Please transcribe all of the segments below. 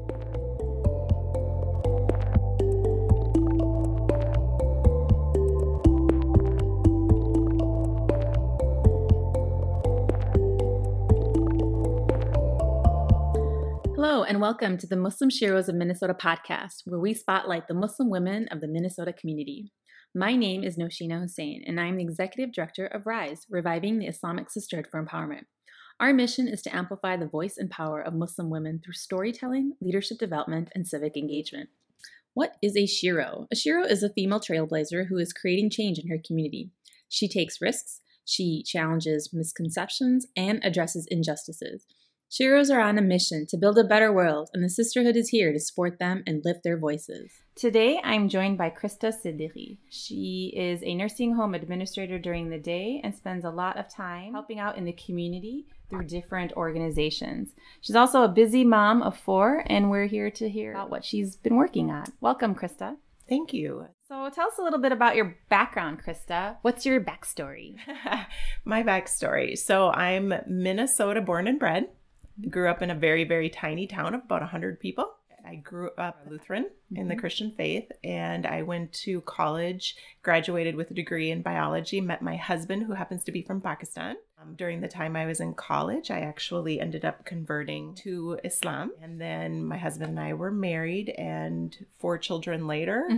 Hello, and welcome to the Muslim Sheroes of Minnesota podcast, where we spotlight the Muslim women of the Minnesota community. My name is Noshina Hussain, and I am the Executive Director of RISE, Reviving the Islamic Sisterhood for Empowerment. Our mission is to amplify the voice and power of Muslim women through storytelling, leadership development, and civic engagement. What is a Shero? A Shero is a female trailblazer who is creating change in her community. She takes risks, she challenges misconceptions, and addresses injustices. Sheroes are on a mission to build a better world, and the sisterhood is here to support them and lift their voices. Today, I'm joined by Krista Siddiqui. She is a nursing home administrator during the day and spends a lot of time helping out in the community through different organizations. She's also a busy mom of 4, and we're here to hear about what she's been working on. Welcome, Krista. Thank you. So tell us a little bit about your background, Krista. What's your backstory? My backstory. So I'm Minnesota born and bred. Grew up in a very, very tiny town of about 100 people. I grew up Lutheran in the Christian faith, and I went to college, graduated with a degree in biology, met my husband, who happens to be from Pakistan. During the time I was in college, I actually ended up converting to Islam. And then my husband and I were married, and 4 children later,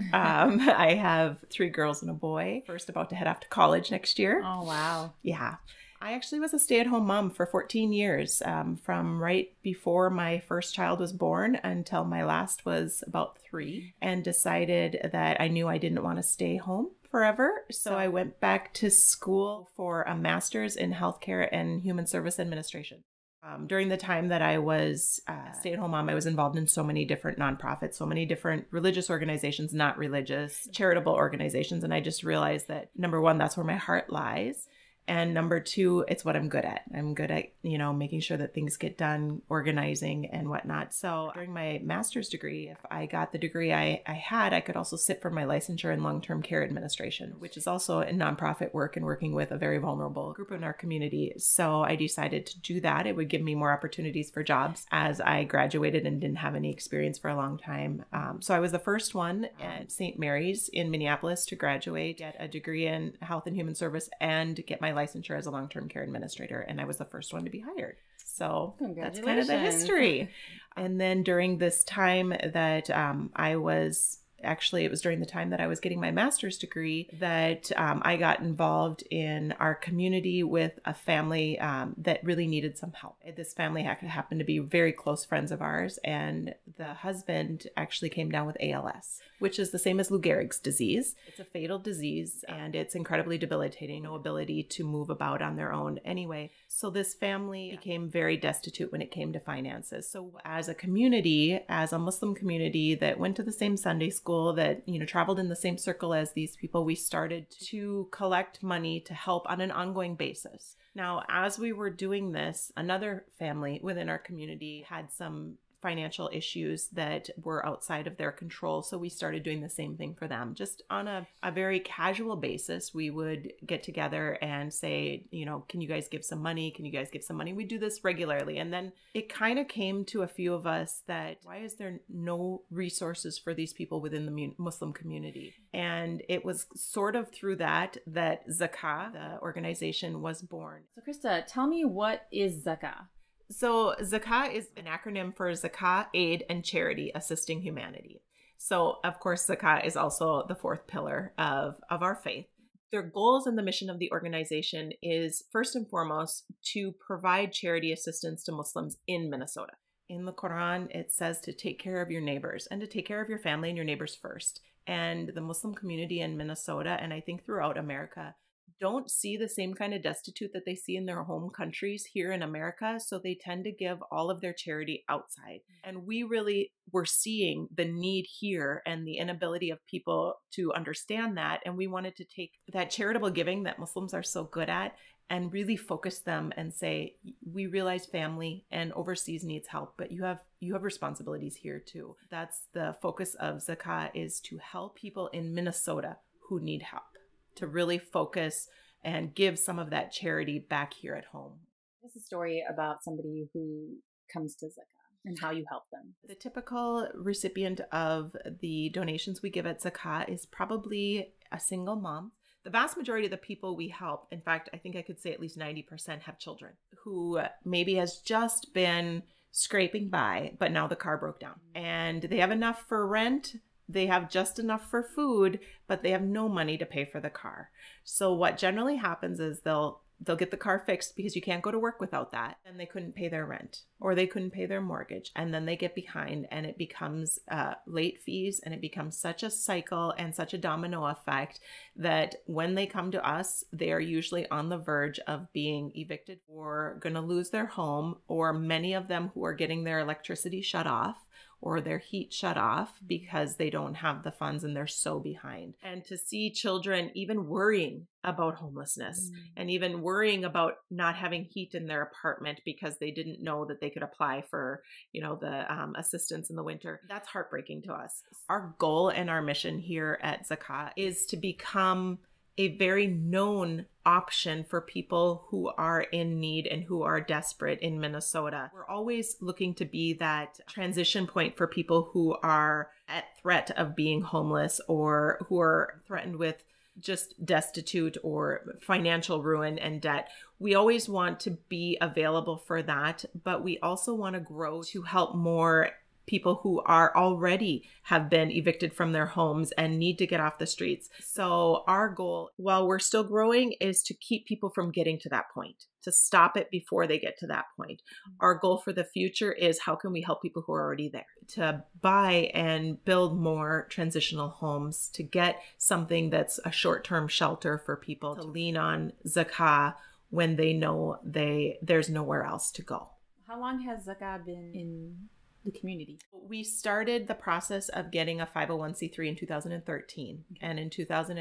I have 3 girls and a boy. First about to head off to college next year. Oh, wow. Yeah. I actually was a stay-at-home mom for 14 years, from right before my first child was born until my last was about 3, and decided that I knew I didn't want to stay home forever. So I went back to school for a master's in healthcare and human service administration. During the time that I was a stay-at-home mom, I was involved in so many different nonprofits, so many different religious organizations, not religious, charitable organizations. And I just realized that, number one, that's where my heart lies. And number 2, it's what I'm good at. I'm good at, making sure that things get done, organizing and whatnot. So during my master's degree, if I got the degree I had, I could also sit for my licensure in long-term care administration, which is also a nonprofit work and working with a very vulnerable group in our community. So I decided to do that. It would give me more opportunities for jobs as I graduated and didn't have any experience for a long time. So I was the first one at St. Mary's in Minneapolis to graduate, get a degree in health and human service, and get my licensure as a long-term care administrator, and I was the first one to be hired. So that's kind of the history. And then during this time that it was during the time that I was getting my master's degree that I got involved in our community with a family that really needed some help. This family happened to be very close friends of ours, and the husband actually came down with ALS, which is the same as Lou Gehrig's disease. It's a fatal disease, and it's incredibly debilitating, no ability to move about on their own anyway. So this family became very destitute when it came to finances. So as a community, as a Muslim community that went to the same Sunday school, that, traveled in the same circle as these people, we started to collect money to help on an ongoing basis. Now, as we were doing this, another family within our community had some financial issues that were outside of their control. So we started doing the same thing for them. Just on a very casual basis, we would get together and say, can you guys give some money? Can you guys give some money? We do this regularly. And then it kind of came to a few of us that, why is there no resources for these people within the Muslim community? And it was sort of through that Zakah, the organization, was born. So Krista, tell me, what is Zakah? So Zakah is an acronym for Zakah, Aid, and Charity Assisting Humanity. So, of course, Zakah is also the 4th pillar of our faith. Their goals and the mission of the organization is, first and foremost, to provide charity assistance to Muslims in Minnesota. In the Quran, it says to take care of your neighbors and to take care of your family and your neighbors first. And the Muslim community in Minnesota, and I think throughout America, don't see the same kind of destitute that they see in their home countries here in America. So they tend to give all of their charity outside. And we really were seeing the need here and the inability of people to understand that. And we wanted to take that charitable giving that Muslims are so good at and really focus them and say, we realize family and overseas needs help, but you have responsibilities here too. That's the focus of Zakah, is to help people in Minnesota who need help, to really focus and give some of that charity back here at home. This is a story about somebody who comes to Zakah. and how you help them. The typical recipient of the donations we give at Zakah is probably a single mom. The vast majority of the people we help, in fact, I think I could say at least 90% have children who maybe has just been scraping by, but now the car broke down and they have enough for rent. They have just enough for food, but they have no money to pay for the car. So what generally happens is they'll get the car fixed because you can't go to work without that. And they couldn't pay their rent or they couldn't pay their mortgage. And then they get behind and it becomes late fees, and it becomes such a cycle and such a domino effect that when they come to us, they are usually on the verge of being evicted or going to lose their home, or many of them who are getting their electricity shut off or their heat shut off because they don't have the funds and they're so behind. And to see children even worrying about homelessness and even worrying about not having heat in their apartment because they didn't know that they could apply for, the assistance in the winter, that's heartbreaking to us. Our goal and our mission here at Zakah is to become a very known option for people who are in need and who are desperate in Minnesota. We're always looking to be that transition point for people who are at threat of being homeless or who are threatened with just destitute or financial ruin and debt. We always want to be available for that, but we also want to grow to help more people who are already have been evicted from their homes and need to get off the streets. So our goal, while we're still growing, is to keep people from getting to that point, to stop it before they get to that point. Our goal for the future is how can we help people who are already there to buy and build more transitional homes, to get something that's a short-term shelter for people to lean on Zakah when they know there's nowhere else to go. How long has Zakah been in the community? We started the process of getting a 501c3 in 2013, and in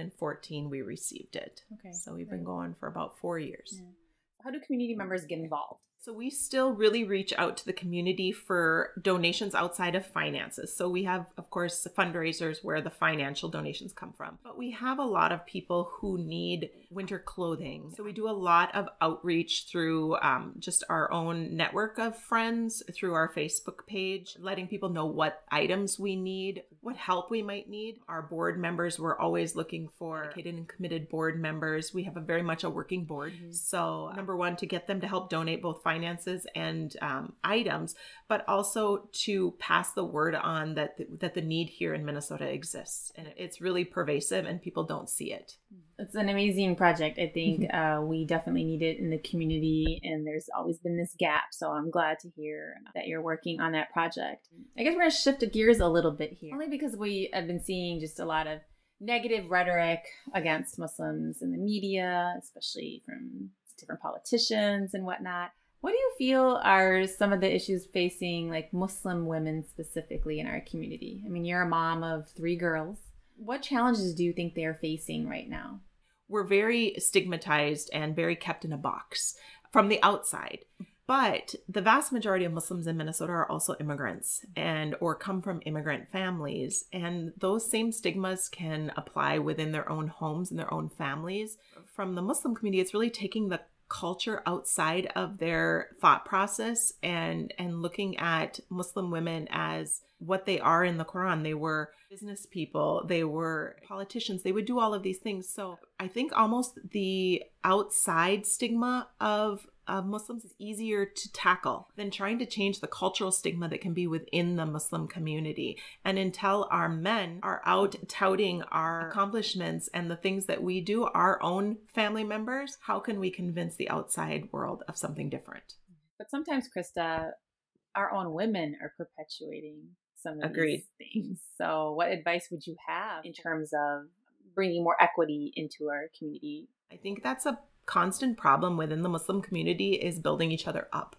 2014 we received it. Okay. So we've been going for about 4 years. Yeah. How do community members get involved? So we still really reach out to the community for donations outside of finances. So we have, of course, fundraisers where the financial donations come from. But we have a lot of people who need winter clothing. So we do a lot of outreach through just our own network of friends, through our Facebook page, letting people know what items we need, what help we might need. Our board members, we're always looking for dedicated and committed board members. We have very much a working board. Mm-hmm. So number one, to get them to help donate both finances and items, but also to pass the word on that the need here in Minnesota exists. And it's really pervasive and people don't see it. It's an amazing project. I think we definitely need it in the community, and there's always been this gap. So I'm glad to hear that you're working on that project. I guess we're going to shift the gears a little bit here, only because we have been seeing just a lot of negative rhetoric against Muslims in the media, especially from different politicians and whatnot. What do you feel are some of the issues facing like Muslim women specifically in our community? I mean, you're a mom of 3 girls. What challenges do you think they're facing right now? We're very stigmatized and very kept in a box from the outside. But the vast majority of Muslims in Minnesota are also immigrants or come from immigrant families. And those same stigmas can apply within their own homes and their own families. From the Muslim community, it's really taking the culture outside of their thought process and looking at Muslim women as what they are in the Quran. They were business people, they were politicians, they would do all of these things. So I think almost the outside stigma of Muslims is easier to tackle than trying to change the cultural stigma that can be within the Muslim community. And until our men are out touting our accomplishments and the things that we do, our own family members, how can we convince the outside world of something different? But sometimes, Krista, our own women are perpetuating some of these things. So what advice would you have in terms of bringing more equity into our community? I think that's a constant problem within the Muslim community, is building each other up.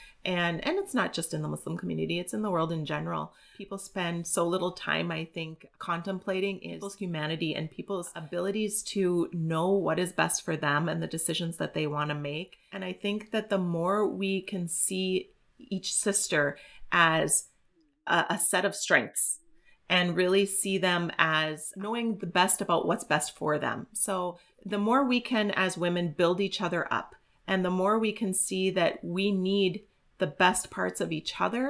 And it's not just in the Muslim community, it's in the world in general. People spend so little time, I think, contemplating people's humanity and people's abilities to know what is best for them and the decisions that they want to make. And I think that the more we can see each sister as a set of strengths and really see them as knowing the best about what's best for them. So the more we can, as women, build each other up, and the more we can see that we need the best parts of each other,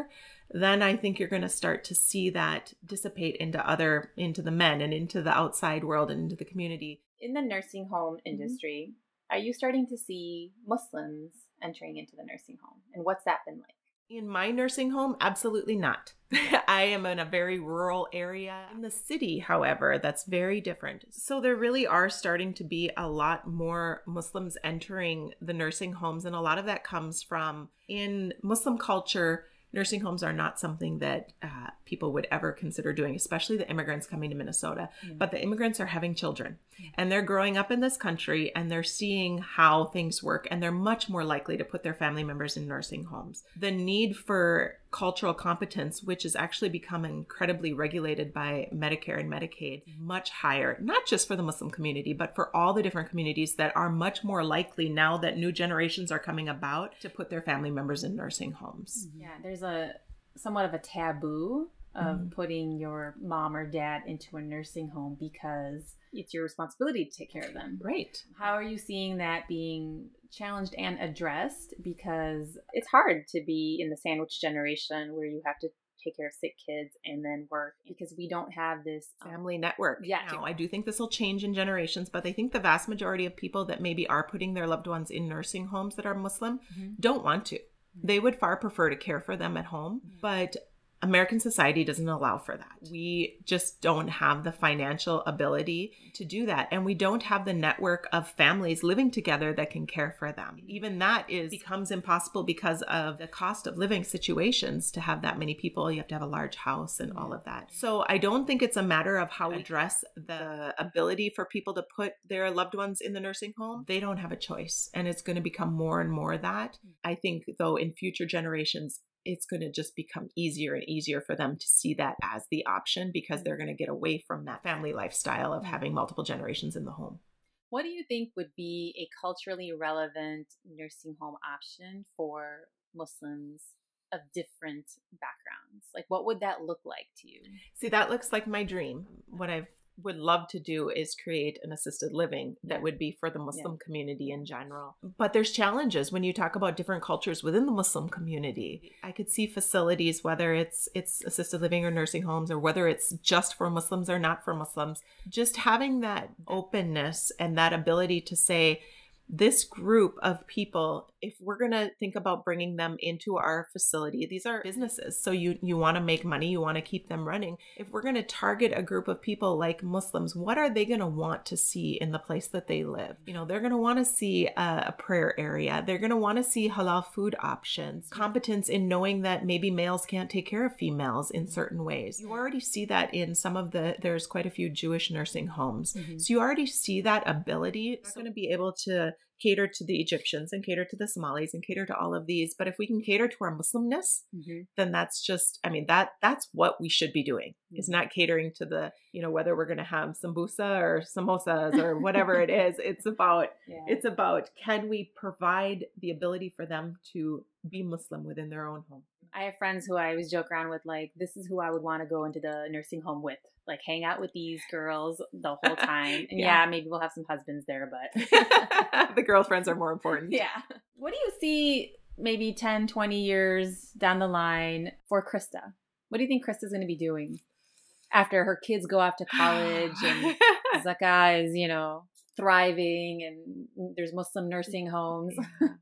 then I think you're going to start to see that dissipate into the men and into the outside world and into the community. In the nursing home industry, are you starting to see Muslims entering into the nursing home? And what's that been like? In my nursing home, absolutely not. I am in a very rural area. In the city, however, that's very different. So there really are starting to be a lot more Muslims entering the nursing homes. And a lot of that comes from, in Muslim culture, nursing homes are not something that people would ever consider doing, especially the immigrants coming to Minnesota. But the immigrants are having children and they're growing up in this country and they're seeing how things work, and they're much more likely to put their family members in nursing homes. The need for cultural competence, which has actually become incredibly regulated by Medicare and Medicaid, much higher, not just for the Muslim community, but for all the different communities that are much more likely now that new generations are coming about to put their family members in nursing homes. Yeah, there's a somewhat of a taboo of putting your mom or dad into a nursing home because it's your responsibility to take care of them. Right. How are you seeing that being challenged and addressed? Because it's hard to be in the sandwich generation where you have to take care of sick kids and then work, because we don't have this family network. Yeah. Now, I do think this will change in generations, but I think the vast majority of people that maybe are putting their loved ones in nursing homes that are Muslim don't want to. They would far prefer to care for them at home, but American society doesn't allow for that. We just don't have the financial ability to do that. And we don't have the network of families living together that can care for them. Even that becomes impossible because of the cost of living situations. To have that many people, you have to have a large house and all of that. So I don't think it's a matter of how we address the ability for people to put their loved ones in the nursing home. They don't have a choice. And it's going to become more and more that. I think, though, in future generations, it's going to just become easier and easier for them to see that as the option, because they're going to get away from that family lifestyle of having multiple generations in the home. What do you think would be a culturally relevant nursing home option for Muslims of different backgrounds? Like, what would that look like to you? See, that looks like my dream. What I would love to do is create an assisted living that would be for the Muslim community in general. But there's challenges when you talk about different cultures within the Muslim community. I could see facilities, whether it's assisted living or nursing homes, or whether it's just for Muslims or not for Muslims, just having that openness and that ability to say, this group of people, if we're going to think about bringing them into our facility, these are businesses. So you want to make money, you want to keep them running. If we're going to target a group of people like Muslims, what are they going to want to see in the place that they live? You know, they're going to want to see a prayer area. They're going to want to see halal food options, competence in knowing that maybe males can't take care of females in certain ways. You already see that in there's quite a few Jewish nursing homes. So you already see that ability. It's going to be able to cater to the Egyptians and cater to the Somalis and cater to all of these. But if we can cater to our Muslimness, then that's just, that's what we should be doing. Is not catering to the, whether we're going to have sambusa or samosas or whatever it is. It's about, can we provide the ability for them to be Muslim within their own home? I have friends who I always joke around with, like, this is who I would want to go into the nursing home with. Like, hang out with these girls the whole time. And maybe we'll have some husbands there, but the girlfriends are more important. Yeah. What do you see maybe 10, 20 years down the line for Krista? What do you think Krista's going to be doing after her kids go off to college and Zakah is, thriving and there's Muslim nursing homes?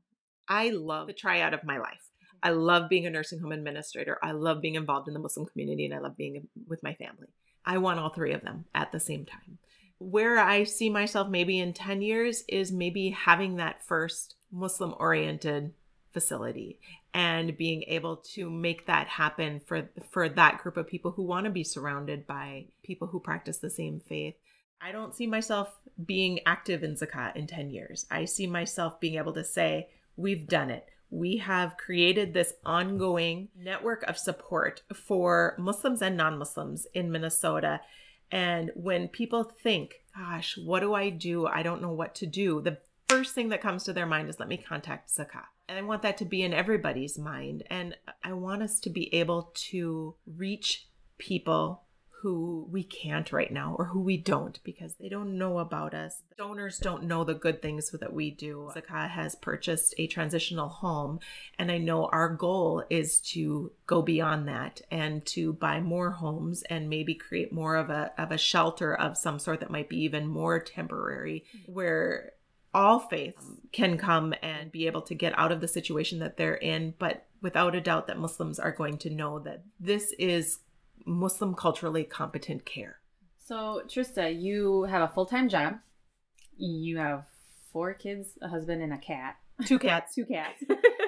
I love the triad of my life. I love being a nursing home administrator. I love being involved in the Muslim community, and I love being with my family. I want all three of them at the same time. Where I see myself maybe in 10 years is maybe having that first Muslim-oriented facility and being able to make that happen for that group of people who want to be surrounded by people who practice the same faith. I don't see myself being active in Zakat in 10 years. I see myself being able to say, we've done it. We have created this ongoing network of support for Muslims and non-Muslims in Minnesota. And when people think, gosh, what do? I don't know what to do. The first thing that comes to their mind is, let me contact Zakat. And I want that to be in everybody's mind. And I want us to be able to reach people who we can't right now or who we don't because they don't know about us. Donors don't know the good things that we do. Zakah has purchased a transitional home, and I know our goal is to go beyond that and to buy more homes and maybe create more of a shelter of some sort that might be even more temporary, where all faiths can come and be able to get out of the situation that they're in, but without a doubt that Muslims are going to know that this is Muslim culturally competent care. So, Trista, you have a full-time job. You have 4 kids, a husband, and a cat. 2 cats. 2 cats.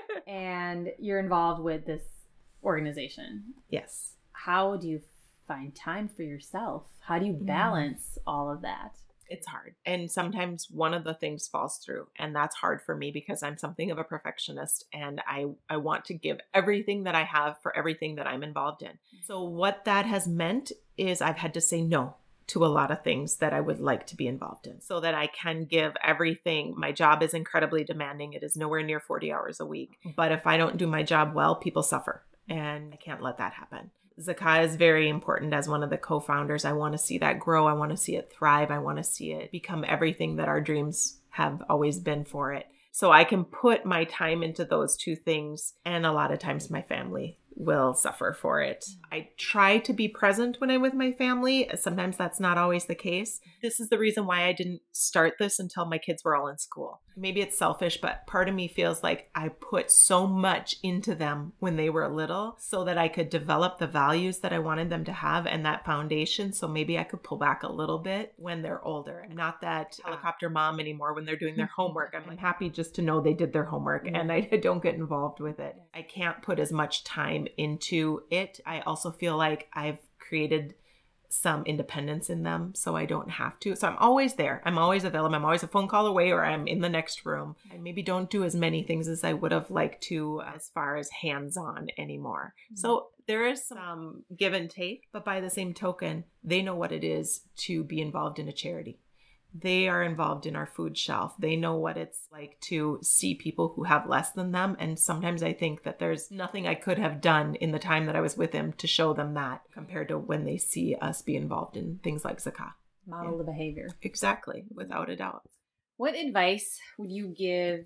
And you're involved with this organization. Yes. How do you find time for yourself? How do you balance all of that? It's hard. And sometimes one of the things falls through. And that's hard for me because I'm something of a perfectionist and I want to give everything that I have for everything that I'm involved in. So what that has meant is I've had to say no to a lot of things that I would like to be involved in so that I can give everything. My job is incredibly demanding. It is nowhere near 40 hours a week. But if I don't do my job well, people suffer. And I can't let that happen. Zakah is very important as one of the co-founders. I want to see that grow. I want to see it thrive. I want to see it become everything that our dreams have always been for it. So I can put my time into those 2 things. And a lot of times my family will suffer for it. I try to be present when I'm with my family. Sometimes that's not always the case. This is the reason why I didn't start this until my kids were all in school. Maybe it's selfish, but part of me feels like I put so much into them when they were little so that I could develop the values that I wanted them to have and that foundation. So maybe I could pull back a little bit when they're older. I'm not that helicopter mom anymore when they're doing their homework. I'm happy just to know they did their homework and I don't get involved with it. I can't put as much time into it. I also feel like I've created some independence in them so I don't have to. So I'm always there. I'm always available. I'm always a phone call away or I'm in the next room. I maybe don't do as many things as I would have liked to as far as hands-on anymore. So there is some give and take, but by the same token, they know what it is to be involved in a charity. They are involved in our food shelf. They know what it's like to see people who have less than them. And sometimes I think that there's nothing I could have done in the time that I was with them to show them that compared to when they see us be involved in things like Zakah. Model the behavior. Exactly, without a doubt. What advice would you give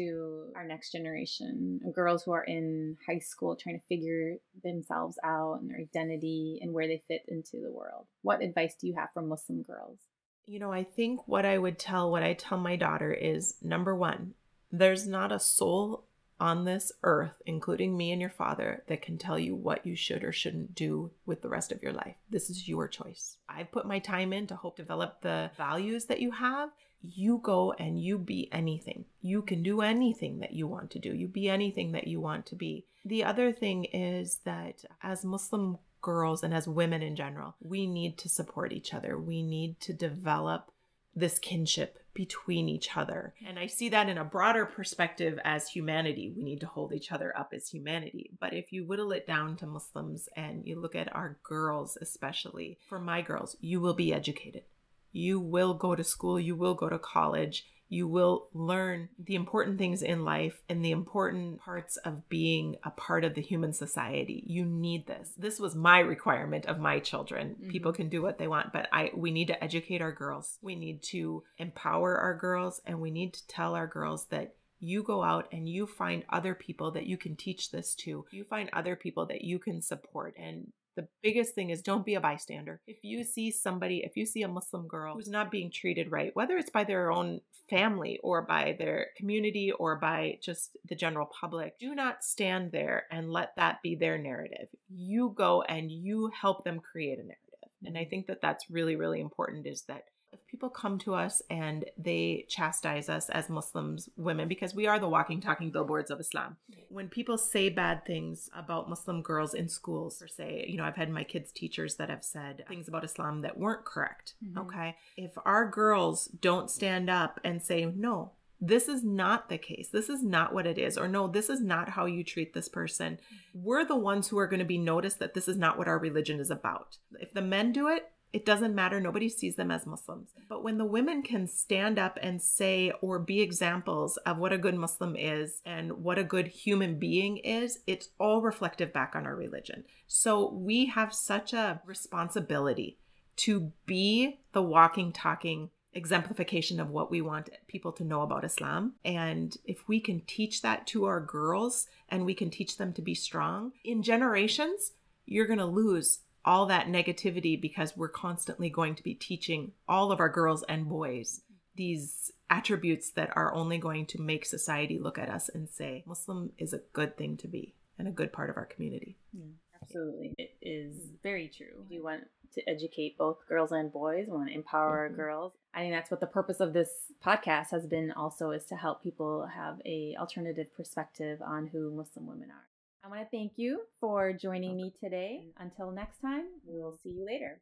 to our next generation of girls who are in high school trying to figure themselves out and their identity and where they fit into the world? What advice do you have for Muslim girls? You know, I think what I tell my daughter is, number 1, there's not a soul on this earth, including me and your father, that can tell you what you should or shouldn't do with the rest of your life. This is your choice. I've put my time in to hope develop the values that you have. You go and you be anything. You can do anything that you want to do. You be anything that you want to be. The other thing is that as Muslim girls and as women in general, we need to support each other. We need to develop this kinship between each other. And I see that in a broader perspective as humanity. We need to hold each other up as humanity. But if you whittle it down to Muslims and you look at our girls, especially, for my girls, you will be educated. You will go to school. You will go to college. You will learn the important things in life and the important parts of being a part of the human society. You need this. This was my requirement of my children. Mm-hmm. People can do what they want, but we need to educate our girls. We need to empower our girls, and we need to tell our girls that you go out and you find other people that you can teach this to. You find other people that you can support. And the biggest thing is, don't be a bystander. If you see a Muslim girl who's not being treated right, whether it's by their own family or by their community or by just the general public, do not stand there and let that be their narrative. You go and you help them create a narrative. And I think that that's really, really important, is that if people come to us and they chastise us as Muslims women, because we are the walking, talking billboards of Islam. When people say bad things about Muslim girls in schools, per se, I've had my kids' teachers that have said things about Islam that weren't correct. Mm-hmm. Okay. If our girls don't stand up and say, no, this is not the case, this is not what it is, or no, this is not how you treat this person, we're the ones who are going to be noticed that this is not what our religion is about. If the men do it, It doesn't matter. Nobody sees them as Muslims. But when the women can stand up and say or be examples of what a good Muslim is and what a good human being is, it's all reflective back on our religion. So we have such a responsibility to be the walking, talking exemplification of what we want people to know about Islam. And if we can teach that to our girls and we can teach them to be strong, in generations, you're going to lose all that negativity because we're constantly going to be teaching all of our girls and boys these attributes that are only going to make society look at us and say, Muslim is a good thing to be and a good part of our community. Absolutely. It is very true. We want to educate both girls and boys. We want to empower our girls. I think that's what the purpose of this podcast has been also, is to help people have a alternative perspective on who Muslim women are. I want to thank you for joining me today. Until next time, we'll see you later.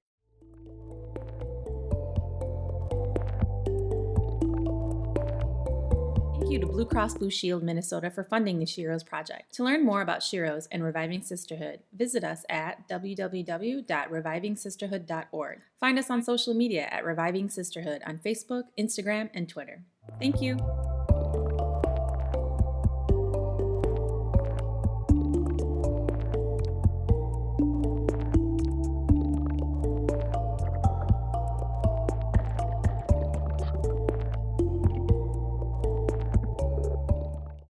Thank you to Blue Cross Blue Shield Minnesota for funding the Sheroes Project. To learn more about Sheroes and Reviving Sisterhood, visit us at www.revivingsisterhood.org. Find us on social media at Reviving Sisterhood on Facebook, Instagram, and Twitter. Thank you.